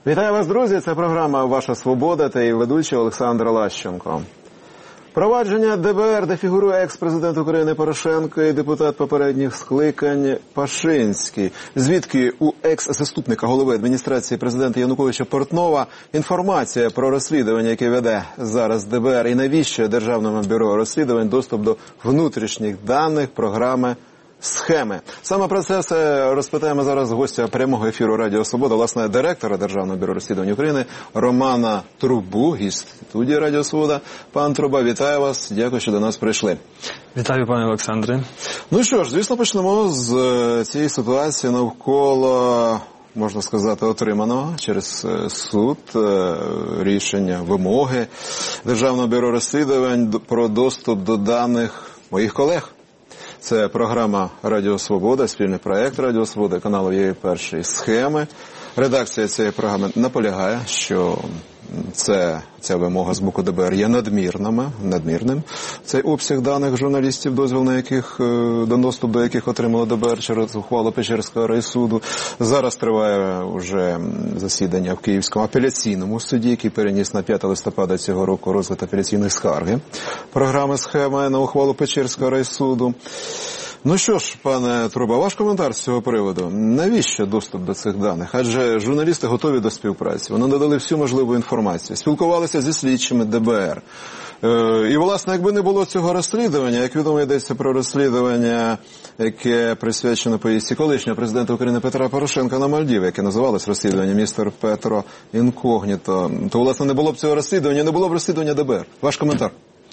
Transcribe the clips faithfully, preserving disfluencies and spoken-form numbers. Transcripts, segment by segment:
Вітаю вас, друзі! Це програма «Ваша свобода» та її ведучий Олександр Лащенко. Провадження де бе ер, де фігурує екс-президент України Порошенко і депутат попередніх скликань Пашинський. Звідки у екс-заступника голови адміністрації президента Януковича Портнова інформація про розслідування, яке веде зараз де бе ер, і навіщо Державному бюро розслідувань доступ до внутрішніх даних програми «Схеми». Саме про це все розпитаємо зараз гостя прямого ефіру Радіо Свобода, власне, директора Державного бюро розслідувань України Романа Трубу, гість студії Радіо Свобода. Пан Труба, вітаю вас, дякую, що до нас прийшли. Вітаю, пане Олександре. Ну що ж, звісно, почнемо з цієї ситуації навколо, можна сказати, отриманого через суд рішення, вимоги Державного бюро розслідувань про доступ до даних моїх колег. Це програма «Радіо Свобода», спільний проєкт «Радіо Свобода», каналу «Є перший схеми». Редакція цієї програми наполягає, що це, ця вимога з боку де бе ер є надмірними, надмірним. Цей обсяг даних журналістів, дозвіл на яких, до доступ до яких отримало де бе ер через ухвалу Печерського райсуду. Зараз триває вже засідання в Київському апеляційному суді, який переніс на п'яте листопада цього року розгляд апеляційної скарги програми «Схема» на ухвалу Печерського райсуду. Ну що ж, пане Труба, ваш коментар з цього приводу. Навіщо доступ до цих даних? Адже журналісти готові до співпраці. Вони надали всю можливу інформацію. Спілкувалися зі слідчими де бе ер. Е, і, власне, якби не було цього розслідування, як відомо, йдеться про розслідування, яке присвячено поїздці колишнього президента України Петра Порошенка на Мальдіви, яке називалось розслідування «Містер Петро Інкогніто», то, власне, не було б цього розслідування, не було б розслідування де бе ер. Ваш коментар.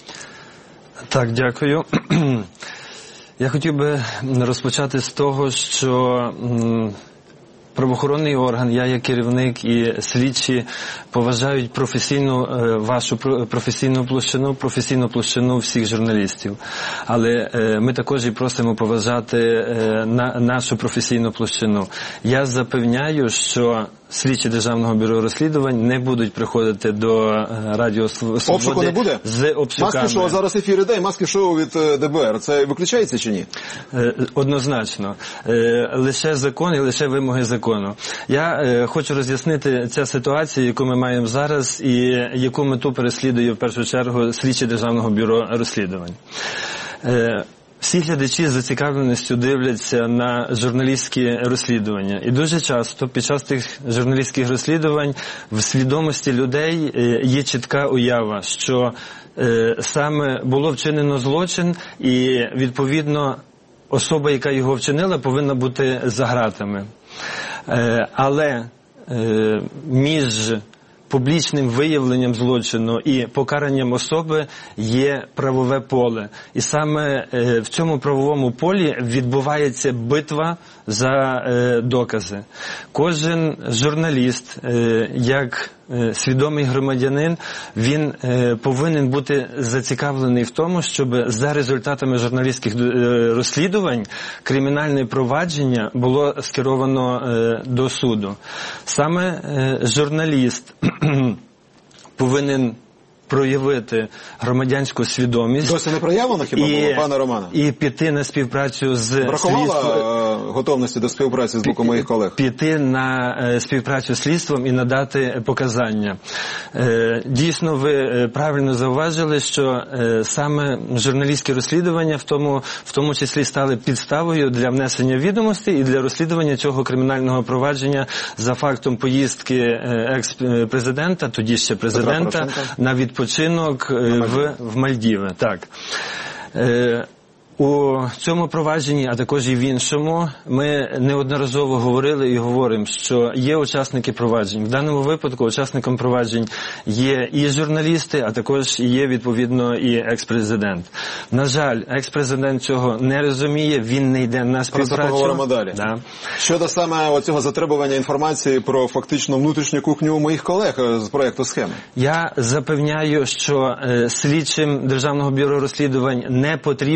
Так, дякую. Я хотів би розпочати з того, що правоохоронний орган, я як керівник і слідчі поважають професійну, вашу професійну площину, професійну площину всіх журналістів. Але ми також і просимо поважати нашу професійну площину. Я запевняю, що слідчі Державного бюро розслідувань не будуть приходити до Радіо Свободи. Обшуку не буде? З обшуками. Маски-шоу, зараз ефір іде, маски-шоу від де бе ер. Це виключається чи ні? Однозначно. Лише закон і лише вимоги закону. Я хочу роз'яснити цю ситуацію, яку ми маємо зараз, і яку мету переслідує в першу чергу слідчі Державного бюро розслідувань. Всі глядачі з зацікавленістю дивляться на журналістські розслідування. І дуже часто під час тих журналістських розслідувань в свідомості людей є чітка уява, що саме було вчинено злочин і, відповідно, особа, яка його вчинила, повинна бути за ґратами. Але між публічним виявленням злочину і покаранням особи є правове поле. І саме в цьому правовому полі відбувається битва за докази. Кожен журналіст, як свідомий громадянин, він повинен бути зацікавлений в тому, щоб за результатами журналістських розслідувань кримінальне провадження було скеровано до суду. Саме журналіст повинен проявити громадянську свідомість. Досі не проявлено, хіба і, було, пане Романе? І піти на співпрацю з Бракувало слідством. готовності до співпраці з боку моїх колег? Піти на співпрацю з слідством і надати показання. Дійсно, ви правильно зауважили, що саме журналістські розслідування в тому, в тому числі стали підставою для внесення відомостей і для розслідування цього кримінального провадження за фактом поїздки екс-президента, тоді ще президента, на відпочинок в, в Мальдіви. Так. Е, у цьому провадженні, а також і в іншому, ми неодноразово говорили і говоримо, що є учасники проваджень. В даному випадку учасником проваджень є і журналісти, а також є, відповідно, і екс-президент. На жаль, екс-президент цього не розуміє, він не йде на співпрацю. Про це поговоримо далі. Да. Щодо саме оцього затребування інформації про фактично внутрішню кухню моїх колег з проєкту «Схеми». Я запевняю, що е, слідчим Державного бюро розслідувань не потрібні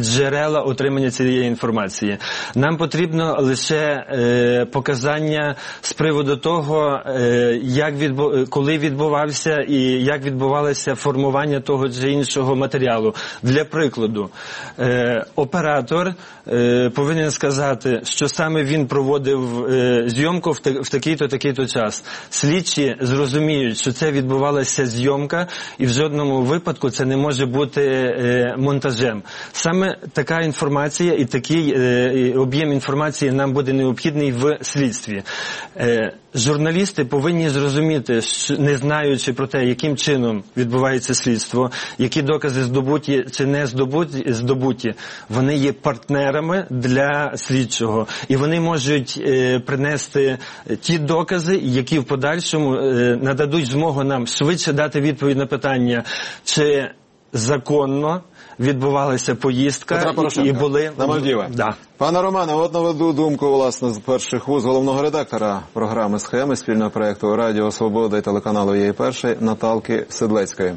джерела отримання цієї інформації. Нам потрібно лише е, показання з приводу того, е, як відбу... коли відбувався і як відбувалося формування того чи іншого матеріалу. Для прикладу, е, оператор е, повинен сказати, що саме він проводив е, зйомку в, та... в такий-то, такий-то час. Слідчі зрозуміють, що це відбувалася зйомка, і в жодному випадку це не може бути е, монтажем. Саме така інформація і такий е, об'єм інформації нам буде необхідний в слідстві. Е, журналісти повинні зрозуміти, що, не знаючи про те, яким чином відбувається слідство, які докази здобуті чи не здобуті, здобуті, вони є партнерами для слідчого. І вони можуть е, принести ті докази, які в подальшому е, нададуть змогу нам швидше дати відповідь на питання, чи законно відбувалася поїздка і були на Мальдіви. Да. Пане Романе, от наведу думку, власне, з перших вуз головного редактора програми «Схеми» спільного проєкту Радіо Свобода і телеканалу «Є перший» Наталки Седлецької.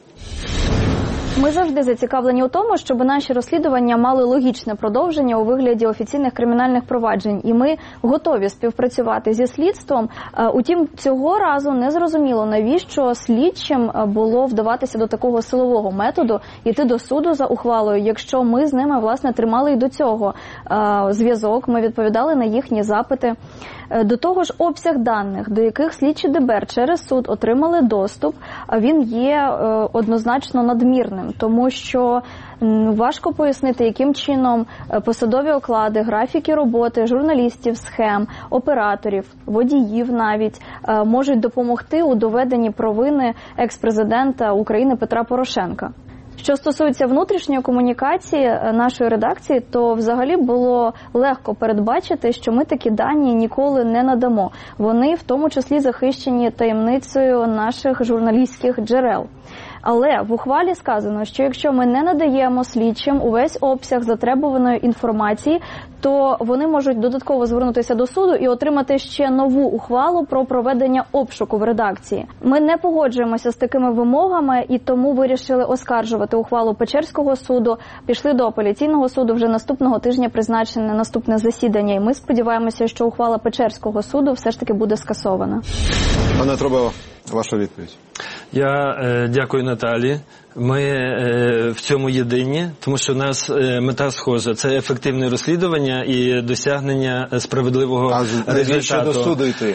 Ми завжди зацікавлені у тому, щоб наші розслідування мали логічне продовження у вигляді офіційних кримінальних проваджень. І ми готові співпрацювати зі слідством. Утім, цього разу не зрозуміло, навіщо слідчим було вдаватися до такого силового методу, йти до суду за ухвалою, якщо ми з ними, власне, тримали і до цього зв'язок, ми відповідали на їхні запити. До того ж, обсяг даних, до яких слідчі ДБР через суд отримали доступ, він є однозначно надмірним, тому що важко пояснити, яким чином посадові оклади, графіки роботи журналістів, схем, операторів, водіїв навіть можуть допомогти у доведенні провини екс-президента України Петра Порошенка. Що стосується внутрішньої комунікації нашої редакції, то взагалі було легко передбачити, що ми такі дані ніколи не надамо. Вони в тому числі захищені таємницею наших журналістських джерел. Але в ухвалі сказано, що якщо ми не надаємо слідчим увесь обсяг затребуваної інформації, то вони можуть додатково звернутися до суду і отримати ще нову ухвалу про проведення обшуку в редакції. Ми не погоджуємося з такими вимогами і тому вирішили оскаржувати ухвалу Печерського суду. Пішли до апеляційного суду, вже наступного тижня призначене наступне засідання. І ми сподіваємося, що ухвала Печерського суду все ж таки буде скасована. Пане Трубо, ваша відповідь. Я е, дякую Наталі. Ми е, в цьому єдині, тому що у нас е, мета схожа. Це ефективне розслідування і досягнення справедливого а результату. А до суду йти?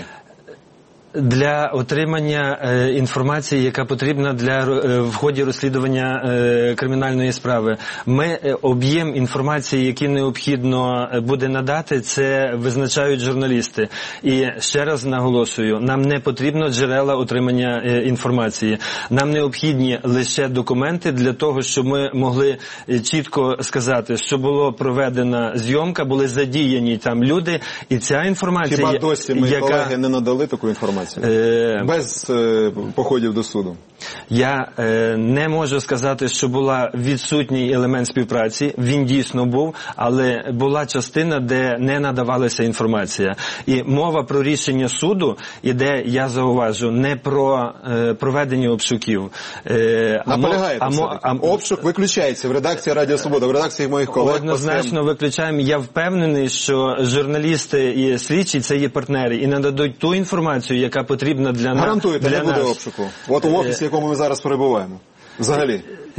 Для отримання е, інформації, яка потрібна для е, в ході розслідування е, кримінальної справи. Ми е, об'єм інформації, який необхідно буде надати, це визначають журналісти. І ще раз наголошую, нам не потрібно джерела отримання е, інформації. Нам необхідні лише документи для того, щоб ми могли чітко сказати, що було проведена зйомка, були задіяні там люди, і ця інформація... Хіба досі ми, яка... колеги, не надали таку інформацію? Без е, походів до суду. Я е, не можу сказати, що була відсутній елемент співпраці. Він дійсно був, але була частина, де не надавалася інформація. І мова про рішення суду іде, я зауважу, не про е, проведення обшуків. Е, Наполягаєте все-таки? А, обшук виключається в редакції Радіо Свобода, в редакції моїх колег. Однозначно виключаємо. Я впевнений, що журналісти і слідчі – це є партнери і нададуть ту інформацію, яка потрібна для нас. Гарантуєте, не буде обшуку? От у офісі, в якому ми зараз перебуваємо. Взагалі.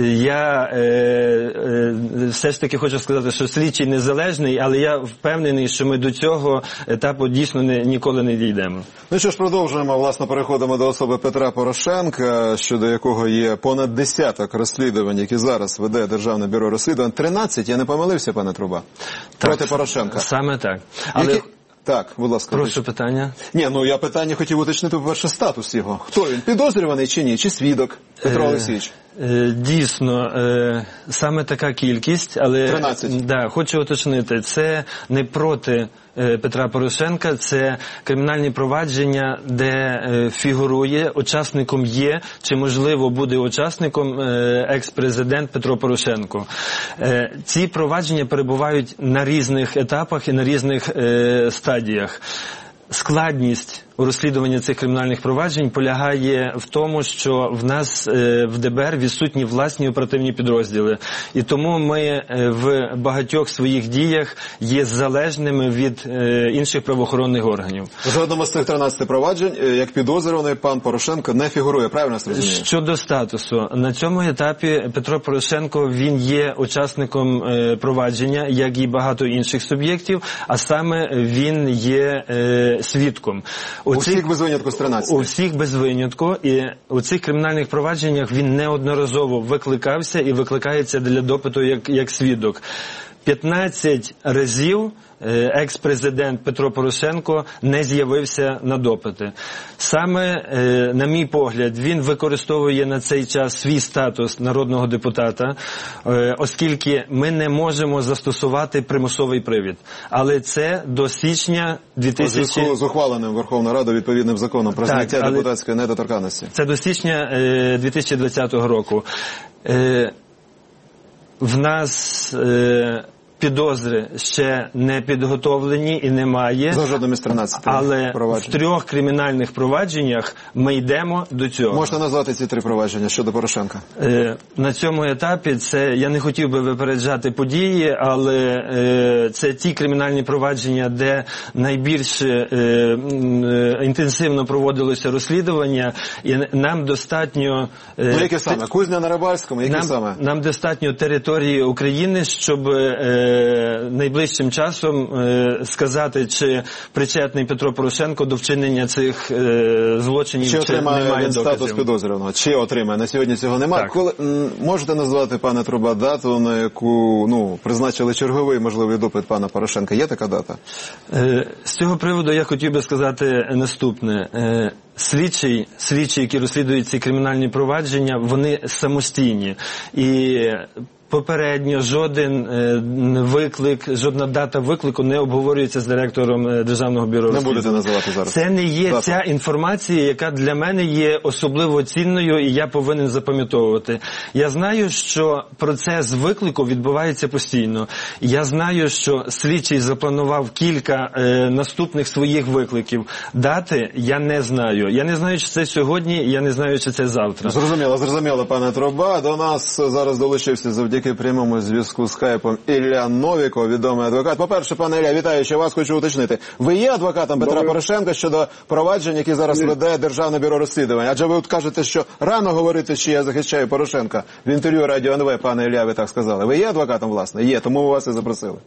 Я е, е, все ж таки хочу сказати, що слідчий незалежний, але я впевнений, що ми до цього етапу дійсно не, ніколи не дійдемо. Ну що ж, продовжуємо, власне, переходимо до особи Петра Порошенка, щодо якого є понад десяток розслідувань, які зараз веде Державне бюро розслідувань. тринадцять, я не помилився, пане Труба? Так, проти Порошенка. Саме так. Але... Які... Так, будь ласка. Прошу питання. Ні, ну я питання хотів уточнити, по-перше, статус його. Хто він? Підозрюваний чи ні? Чи свідок? Петро е, Олексійович? Е, дійсно, е, саме така кількість, але тринадцять. Да, хочу уточнити, це не проти е, Петра Порошенка, це кримінальні провадження, де е, фігурує, учасником є, чи можливо буде учасником е, екс-президент Петро Порошенко. Е, ці провадження перебувають на різних етапах і на різних е, стадіях. Складність у розслідуванні цих кримінальних проваджень полягає в тому, що в нас е, в ДБР відсутні власні оперативні підрозділи. І тому ми е, в багатьох своїх діях є залежними від е, інших правоохоронних органів. В жодному з цих тринадцяти проваджень, як підозрюваний, пан Порошенко не фігурує, правильно я розумію? Щодо статусу, на цьому етапі Петро Порошенко, він є учасником е, провадження, як і багато інших суб'єктів, а саме він є е, свідком. У, у цих, всіх без винятку з тринадцяти? У всіх без винятку. І у цих кримінальних провадженнях він неодноразово викликався і викликається для допиту як, як свідок. п'ятнадцять разів екс-президент Петро Порошенко не з'явився на допити. Саме, на мій погляд, він використовує на цей час свій статус народного депутата, оскільки ми не можемо застосувати примусовий привід. Але це до січня дві тисячі... У зв'язку з ухваленим Верховною Радою відповідним законом про зняття але... депутатської недоторканності. Це до січня дві тисячі двадцятого року. В нас... підозри ще не підготовлені і немає. За жодним із тринадцяти але проваджень. В трьох кримінальних провадженнях ми йдемо до цього. Можете назвати ці три провадження щодо Порошенка? Е, на цьому етапі це, я не хотів би випереджати події, але е, це ті кримінальні провадження, де найбільш е, е, інтенсивно проводилося розслідування, і нам достатньо... Е, ну, які саме? Кузня на Рибальському? Які нам, саме? Нам достатньо території України, щоб... Е, найближчим часом е, сказати, чи причетний Петро Порошенко до вчинення цих е, злочинів, чи, чи отримає немає він доказів. Статус підозрюваного, чи отримає. На сьогодні цього немає. Коли, м, можете назвати, пане Труба, дату, на яку ну, призначили черговий можливий допит пана Порошенка? Є така дата? Е, з цього приводу я хотів би сказати наступне. Е, слідчі, слідчі, які розслідують ці кримінальні провадження, вони самостійні. І попередньо жоден е, виклик, жодна дата виклику не обговорюється з директором е, Державного бюро розслідувань. Не будете називати зараз. Це не є дату. Ця інформація, яка для мене є особливо цінною, і я повинен запам'ятовувати. Я знаю, що процес виклику відбувається постійно. Я знаю, що слідчий запланував кілька е, наступних своїх викликів. Дати я не знаю. Я не знаю, чи це сьогодні, я не знаю, чи це завтра. Зрозуміло, зрозуміло, пане Труба. До нас зараз долучився завдяки прямому зв'язку з скайпом Ілля Новіков, відомий адвокат. По-перше, пане Ілля, вітаю, що вас хочу уточнити. Ви є адвокатом Петра Добре. Порошенка щодо проваджень, які зараз Ні. веде Державне бюро розслідувань? Адже ви от кажете, що рано говорити, що я захищаю Порошенка. В інтерв'ю Радіо ен ве, пане Ілля, ви так сказали. Ви є адвокатом, власне? Є, тому ми вас і запросили.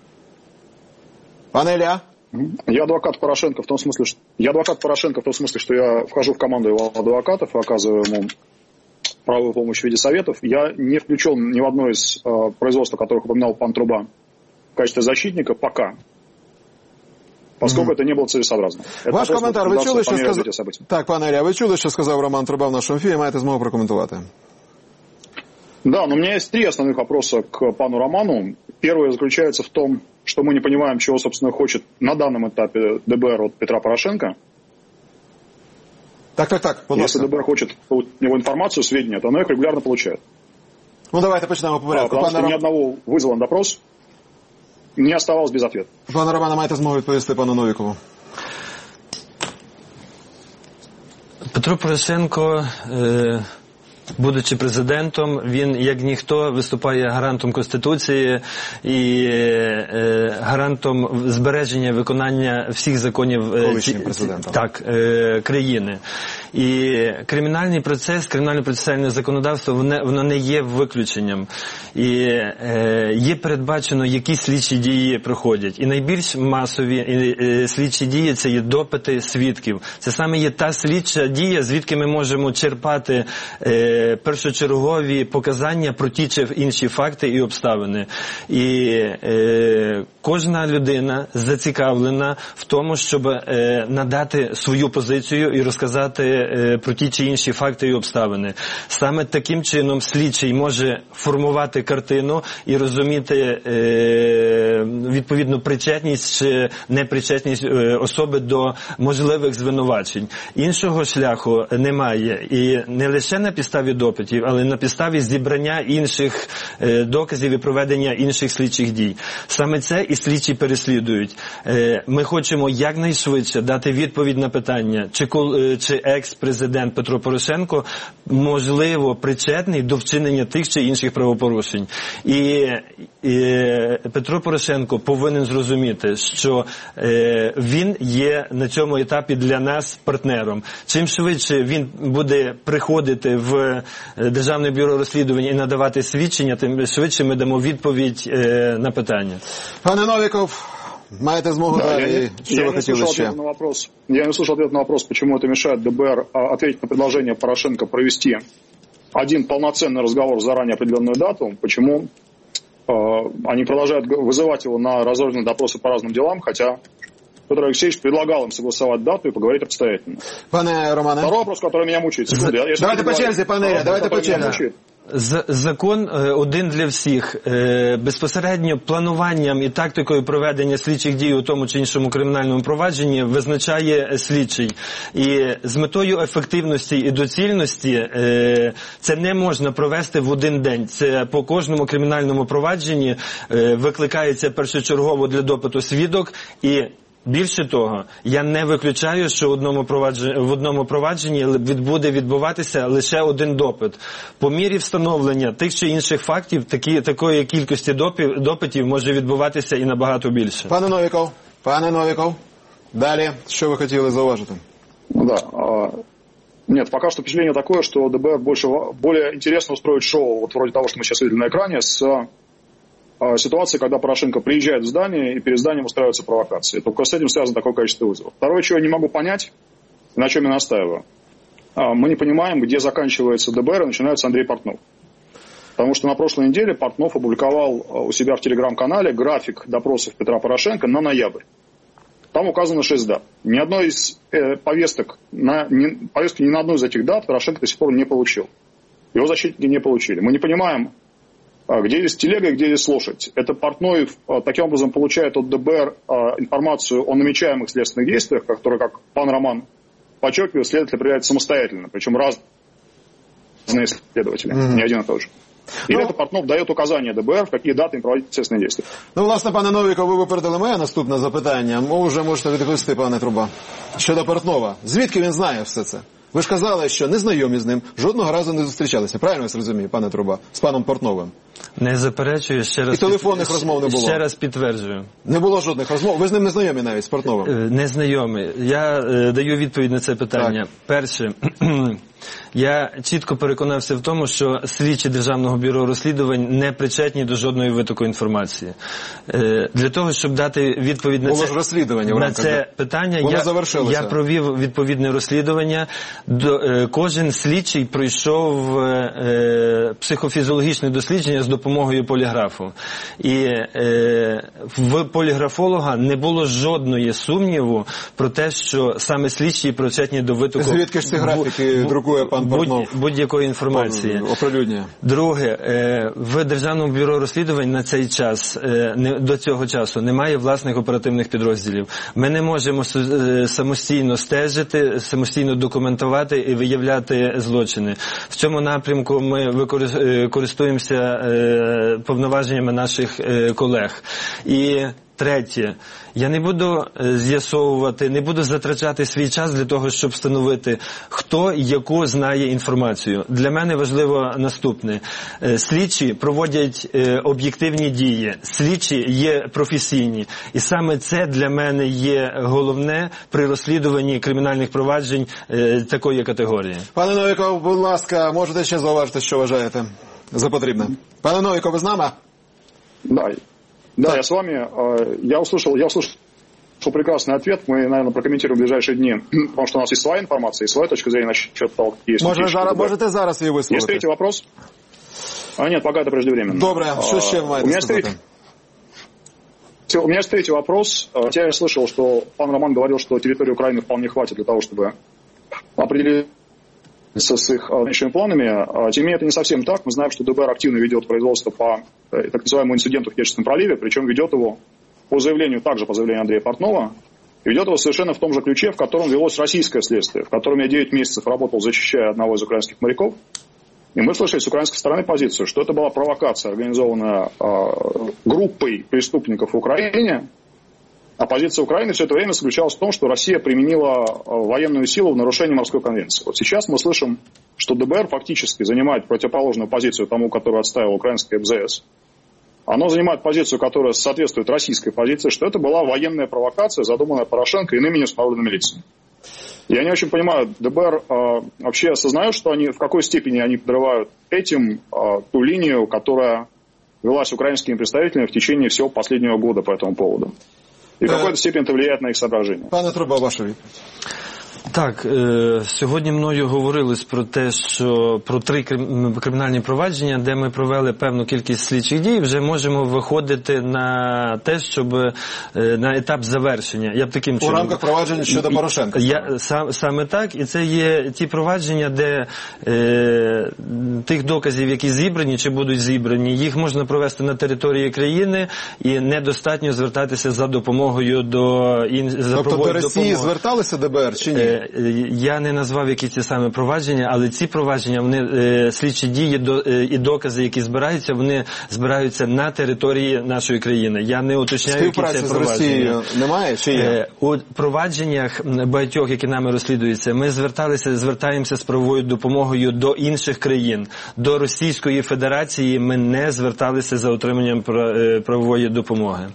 Пане Ілля? Я адвокат Порошенко в том смысле, что я адвокат Порошенко в том смысле, что я вхожу в команду его адвокатов и оказываю ему правовую помощь в виде советов. Я не включен ни в одно из э, производств, о которых упоминал пан Труба, в качестве защитника пока, поскольку mm-hmm. это не было целесообразно. Это Ваш коментар, ви чули, що сказав... Так, пане Ілля, ви чули, що сказав Роман Труба в нашому ефірі, маєте змогу прокоментувати. Да, но у меня есть три основных вопроса к пану Роману. Первый заключается в том, что мы не понимаем, чего, собственно, хочет на данном этапе ДБР от Петра Порошенко. Так, так, так. Если ДБР хочет у него информацию, сведения, то оно их регулярно получает. Ну, давайте почнемо по порядку. А, потому что Ром... ни одного вызова на допрос не оставалось без ответа. Пане Романе, маєте змогу відповісти пану Новікову. Петро Порошенко, е... будучи президентом, він, як ніхто, виступає гарантом Конституції і е, гарантом збереження виконання всіх законів е, ці, так, е, країни. І кримінальний процес, кримінально-процесуальне законодавство, воно, воно не є виключенням. І е, є передбачено, які слідчі дії проходять. І найбільш масові е, е, слідчі дії – це є допити свідків. Це саме є та слідча дія, звідки ми можемо черпати е, першочергові показання про ті чи інші факти і обставини. І е, кожна людина зацікавлена в тому, щоб е, надати свою позицію і розказати е, про ті чи інші факти і обставини. Саме таким чином слідчий може формувати картину і розуміти е, відповідну причетність чи непричетність е, особи до можливих звинувачень. Іншого шляху немає. І не лише на підставі допитів, але на підставі зібрання інших е, доказів і проведення інших слідчих дій. Саме це і слідчі переслідують. Е, ми хочемо якнайшвидше дати відповідь на питання, чи, чи екс-президент Петро Порошенко можливо причетний до вчинення тих чи інших правопорушень. І, і Петро Порошенко повинен зрозуміти, що е, він є на цьому етапі для нас партнером. Чим швидше він буде приходити в Державне бюро розслідувань і надавати свідчення, тим швидше ми дамо відповідь е, на питання. Пане Новіков, маєте змогу да, далі, я, що я ви хотіли ще? На вопрос, я не слышал ответ на вопрос, почему это мешает ДБР ответить на предложение Порошенко провести один полноценный разговор в заранее определенную дату, почему э, они продолжают вызывать его на разрозненные допросы по разным делам, хотя Петр Алексеевич предлагал им согласовать дату и поговорить обстоятельно. Пане Романе. Второй вопрос, который меня мучает. Секунду, я, я давайте по черзі, пане Ігоря, давайте по черзі. Закон один для всіх. Безпосередньо плануванням і тактикою проведення слідчих дій у тому чи іншому кримінальному провадженні визначає слідчий. І з метою ефективності і доцільності це не можна провести в один день. Це по кожному кримінальному провадженні викликається першочергово для допиту свідок і більше того, я не виключаю, що в одному провадженні, в одному провадженні буде відбуватися лише один допит. По мірі встановлення тих чи інших фактів, такі, такої кількості допитів, допитів може відбуватися і набагато більше. Пане Новіков, пане Новіков, далі, що ви хотіли зауважити? Да, а, нет, пока что впечатление такое, что ДБР больше, более интересно устроить шоу, вот вроде того, что мы сейчас видели на экране, с ситуации, когда Порошенко приезжает в здание и перед зданием устраиваются провокации. Только с этим связано такое количество вызовов. Второе, чего я не могу понять, на чем я настаиваю. Мы не понимаем, где заканчивается ДБР и начинается Андрей Портнов. Потому что на прошлой неделе Портнов опубликовал у себя в телеграм-канале график допросов Петра Порошенко на ноябрь. Там указано шесть дат. Ни одной из э, повесток, на, ни, повестки ни на одну из этих дат Порошенко до сих пор не получил. Его защитники не получили. Мы не понимаем, где есть телега и где есть лошадь. Это Портной таким образом получает от ДБР информацию о намечаемых следственных действиях, которые, как пан Роман подчеркивает, следователь определяет самостоятельно, причем разные следователи, mm-hmm. не один и тот же. Или ну, это Портнов дает указания ДБР, в какие дати їм проводити следственні дії. Ну, власне, пане Новіков, ви випередили моє наступне запитання. Ви вже можете відповісти, пане Труба. Щодо Портнова. Звідки він знає все це? Ви ж казали, що не знайомі з ним, жодного разу не зустрічалися. Правильно я зрозумію, пане Труба? З паном Портновим. Не заперечую, ще раз... І телефонних розмов не було? Ще раз підтверджую. Не було жодних розмов? Ви з ним не знайомі навіть, з Портновим? Не знайомі. Я е, даю відповідь на це питання. Так. Перше, я чітко переконався в тому, що слідчі Державного бюро розслідувань не причетні до жодної витоку інформації. Е, для того, щоб дати відповідь на було це, розслідування на це питання, я, я провів відповідне розслідування. До, е, кожен слідчий пройшов е, психофізіологічне дослідження з допомогою поліграфу. І е, в поліграфолога не було жодної сумніву про те, що саме слідчі причетні до витоку... Звідки ж ці графіки друкує пан Портнов? Будь, будь-якої інформації. Оприлюднення. Друге, е, в Державному бюро розслідувань на цей час, е, не, до цього часу, немає власних оперативних підрозділів. Ми не можемо е, самостійно стежити, самостійно документувати і виявляти злочини. В цьому напрямку ми використовуємося е, повноваженнями наших е, колег. І третє, я не буду з'ясовувати, не буду затрачати свій час для того, щоб встановити, хто яку знає інформацію. Для мене важливо наступне. Слідчі проводять об'єктивні дії, слідчі є професійні. І саме це для мене є головне при розслідуванні кримінальних проваджень такої категорії. Пане Новіков, будь ласка, можете ще зауважити, що вважаєте за потрібне? Пане Новіков, ви з нами? Да. Да, я с вами. Я услышал, я услышал прекрасный ответ. Мы, наверное, прокомментируем в ближайшие дни, потому что у нас есть своя информация и своя точка зрения насчет того, какие есть... Може, зараз, можете зараз її висловити? Есть третий вопрос? А, нет, пока это преждевременно. Добре, что ще ви маєте сказати? Третий... У меня есть третий вопрос. Хотя я слышал, что пан Роман говорил, что территории Украины вполне хватит для того, чтобы определиться с их нынешними планами. Тем не менее, это не совсем так. Мы знаем, что ДБР активно ведет производство по так называемому инциденту в Керченском проливе, причем ведет его по заявлению, также по заявлению Андрея Портнова, ведет его совершенно в том же ключе, в котором велось российское следствие, в котором я девять месяцев работал, защищая одного из украинских моряков. И мы слышали с украинской стороны позицию, что это была провокация, организованная э, группой преступников в Украине. А позиция Украины все это время заключалась в том, что Россия применила э, военную силу в нарушении морской конвенции. Вот сейчас мы слышим, что ДБР фактически занимает противоположную позицию тому, которую отстаивал украинская эм зэ эс. Оно занимает позицию, которая соответствует российской позиции, что это была военная провокация, задуманная Порошенко и иными неустановленными лицами. Я не очень понимаю, ДБР э, вообще осознает, что они, в какой степени они подрывают этим э, ту линию, которая велась украинскими представителями в течение всего последнего года по этому поводу. И в какой-то степени это влияет на их соображения. Пане Труба, ваша відповідь. Так, е, сьогодні мною говорилось про те, що про три кримінальні провадження, де ми провели певну кількість слідчих дій, вже можемо виходити на те, щоб е, на етап завершення. Я б таким чином. У рамках провадження щодо Порошенка. Я сам, саме так, і це є ті провадження, де е, тих доказів, які зібрані чи будуть зібрані, їх можна провести на території країни і недостатньо звертатися за допомогою до за тобто до Росії допомоги. Зверталися ДБР чи ні? Я не назвав, які ці саме провадження, але ці провадження, вони, е, слідчі дії до, е, і докази, які збираються, вони збираються на території нашої країни. Я не уточняю, які це провадження. Співпраці з Росією немає чи є? Е, у провадженнях багатьох, які нами розслідуються, ми зверталися, звертаємося з правовою допомогою до інших країн. До Російської Федерації ми не зверталися за отриманням правової допомоги.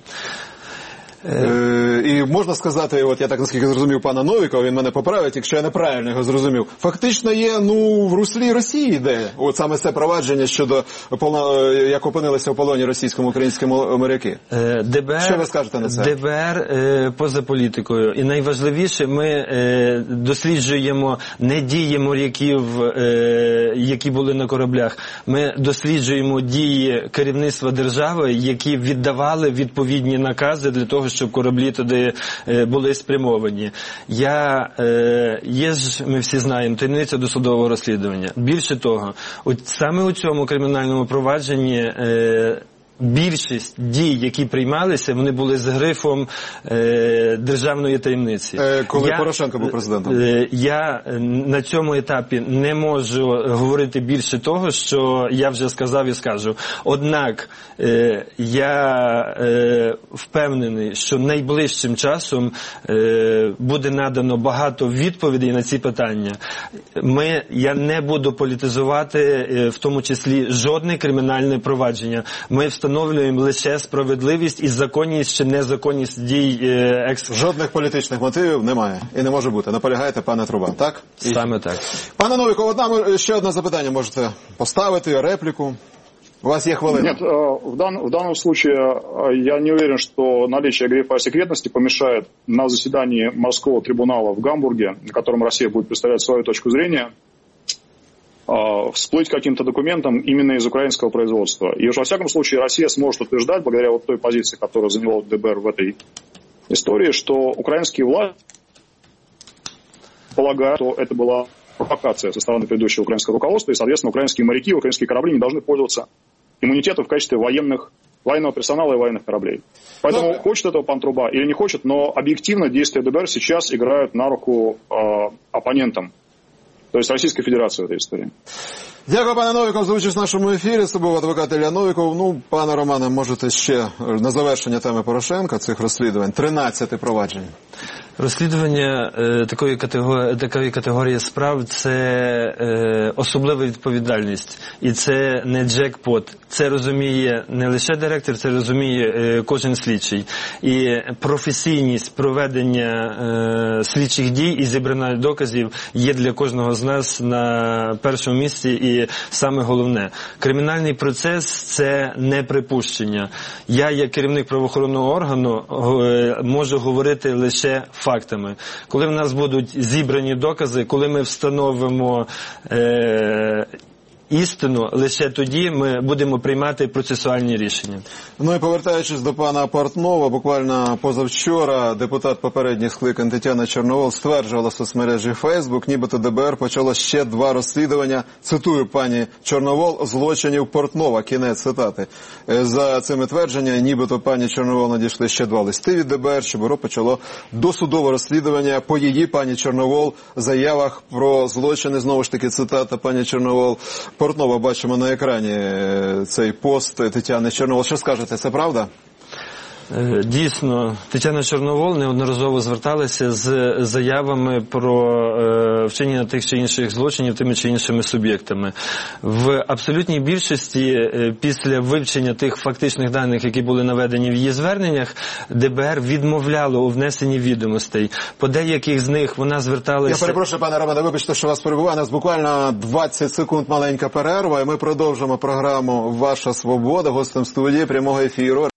Е, і можна сказати, от я так наскільки зрозумів пана Новікова, він мене поправить, якщо я неправильно його зрозумів, фактично є, ну, в руслі Росії йде, от саме це провадження щодо, як опинилися в полоні російсько-українські моряки. Е, ДБР, що ви скажете на це? ДБР е, поза політикою. І найважливіше, ми е, досліджуємо не дії моряків, е, які були на кораблях, ми досліджуємо дії керівництва держави, які віддавали відповідні накази для того, щоб кораблі туди е, були спрямовані. Я, е, є ж, ми всі знаємо, таємниця досудового розслідування. Більше того, от саме у цьому кримінальному провадженні е, більшість дій, які приймалися, вони були з грифом е, державної таємниці. Е, коли я, Порошенко був президентом? Е, я на цьому етапі не можу говорити більше того, що я вже сказав і скажу. Однак е, я е, впевнений, що найближчим часом е, буде надано багато відповідей на ці питання. Ми, я не буду політизувати, е, в тому числі, жодне кримінальне провадження. Ми встановлюємо лише справедливість і законність чи незаконність дій екс... Жодних політичних мотивів немає і не може бути. Наполягаєте, пане Труба, так? І... Саме так. Пане Новіков, одна, ще одне запитання можете поставити, репліку. У вас есть хвилина. Нет, в, дан, в данном случае я не уверен, что наличие грифа о секретности помешает на заседании морского трибунала в Гамбурге, на котором Россия будет представлять свою точку зрения, всплыть каким-то документом именно из украинского производства. И уж во всяком случае Россия сможет утверждать, благодаря вот той позиции, которую заняло ДБР в этой истории, что украинские власти полагают, что это была провокация со стороны предыдущего украинского руководства, и, соответственно, украинские моряки, украинские корабли не должны пользоваться иммунитетом в качестве военных, военного персонала и военных кораблей. Поэтому, но... хочет этого пан Труба или не хочет, но объективно действия ДБР сейчас играют на руку э, оппонентам. То есть Российской Федерации в этой истории. Дякую, пане Новіков, за участь в нашому ефірі. Це був адвокат Ілля Новіков. Ну, пане Романе, можете ще на завершення теми Порошенка, цих розслідувань, тринадцять проваджень. Розслідування е, такої, категорії, такої категорії справ – це е, особлива відповідальність. І це не джекпот. Це розуміє не лише директор, це розуміє е, кожен слідчий. І професійність проведення е, слідчих дій і зібрання доказів є для кожного з нас на першому місці. І саме головне, кримінальний процес – це не припущення. Я, як керівник правоохоронного органу, е, можу говорити лише фактами. Коли в нас будуть зібрані докази, коли ми встановимо е, істину, лише тоді ми будемо приймати процесуальні рішення. Ну і повертаючись до пана Портнова, буквально позавчора депутат попередніх скликань Тетяна Чорновол стверджувала в соцмережі Фейсбук, нібито ДБР почало ще два розслідування, цитую пані Чорновол, злочинів Портнова, кінець цитати. За цими твердженнями, нібито пані Чорновол надійшли ще два листи від ДБР, що бюро почало досудове розслідування по її, пані Чорновол, заявах про злочини, знову ж таки цитата пані Чорновол. Портнова бачимо на екрані цей пост Тетяни Чорновол. Що скажете, це правда? Дійсно, Тетяна Чорновол неодноразово зверталася з заявами про е, вчинення тих чи інших злочинів тими чи іншими суб'єктами. В абсолютній більшості е, після вивчення тих фактичних даних, які були наведені в її зверненнях, ДБР відмовляло у внесенні відомостей. По деяких з них вона зверталася... Я перепрошую, пане Романе, вибачте, що вас перебуває. У нас буквально двадцять секунд маленька перерва, і ми продовжимо програму «Ваша свобода». Гостем студії прямого ефіру